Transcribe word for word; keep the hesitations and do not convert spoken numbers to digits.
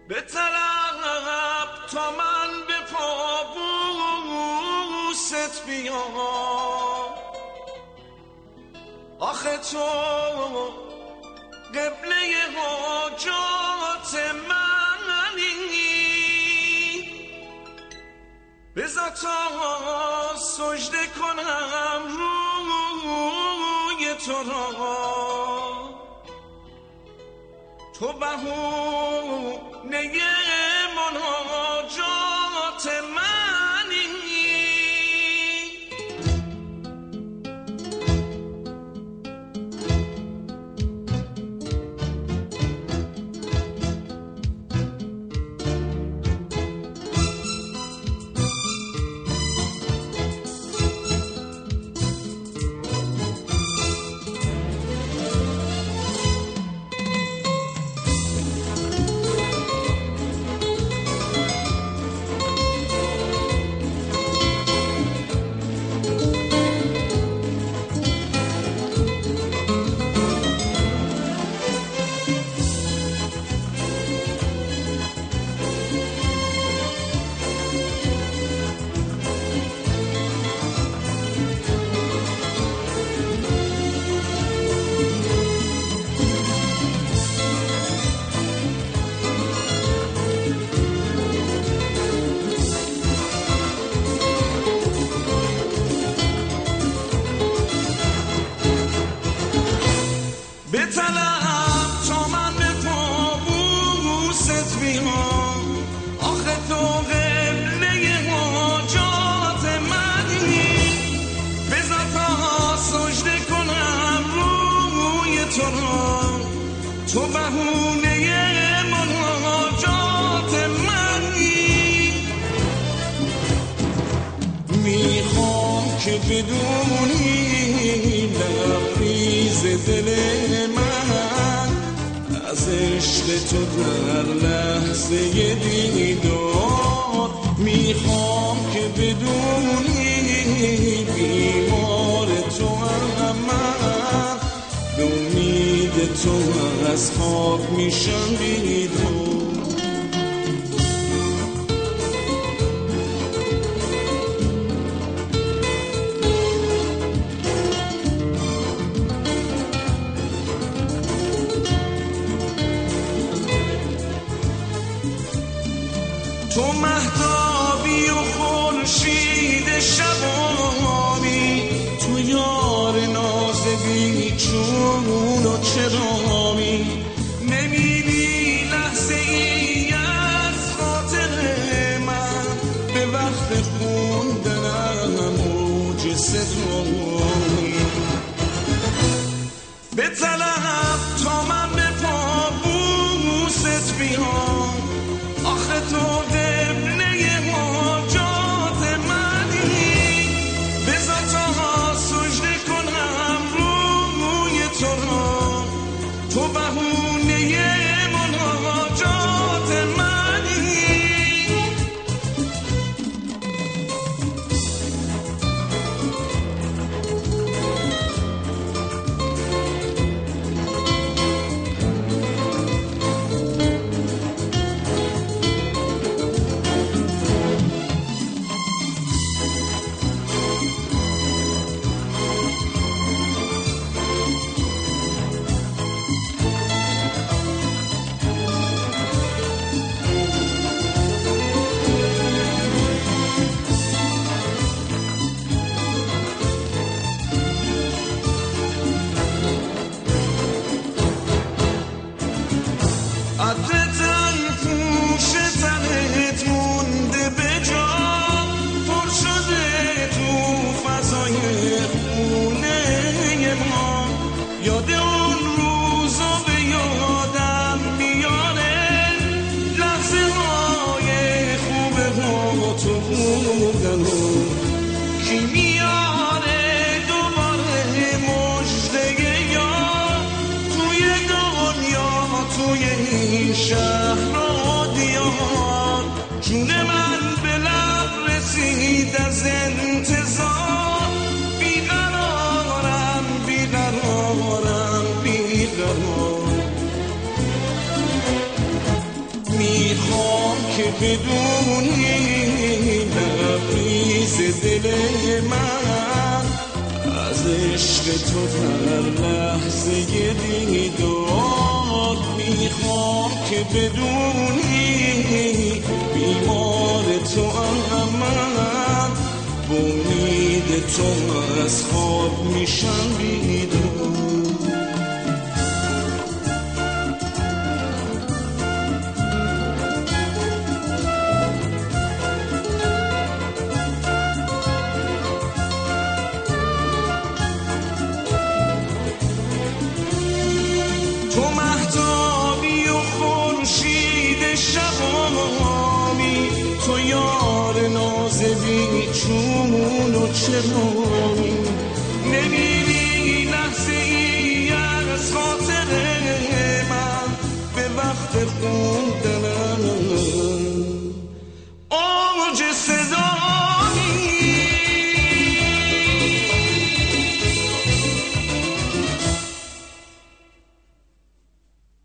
به طلب تا من به پابوست بیام، آخه تو قبله حاجات منی، بذار تا سجده کنم روی تو را، تو بهونه مناجات منی. تو بهونه مناجات منی، میخوام که بدونی لبریز دل من از عشق تو در لحظه دیدار، میخوام که بدونی بیمار تو هم من، به امید تو از خواب میشم بیدار. تو مهتابی و خورشید شبامی، تو یار ناز بیچون و چرامی، نمیبینی لحظه ای از خاطر من، به وقت خوندنم موج ستامی، به طلب تا من به پابوست بیام، آخه تو قبله حاجات منی، بذار تا سجده کنم روی تو را، تو بهونه مناجات منی. یاد اون روزا به یادم میاره، لحظه های خوب ها تو بودن و کی میاره دوباره مجده یار، توی دنیا توی این شهر و دیار، جون من به لب رسید از انتظار، بیقرارم بیقرارم بیقرار، که بدونی لبریز دل من از عشق تو در لحظه دیدار میخوام که بدونی بیمار تو هم من با امید تو از خواب میشم بیدار تو مهتابی و خورشید شبامی تو یار ناز بیچون و چرامی نمیری لحظه ای از خاطر من به وقت خوندنم آج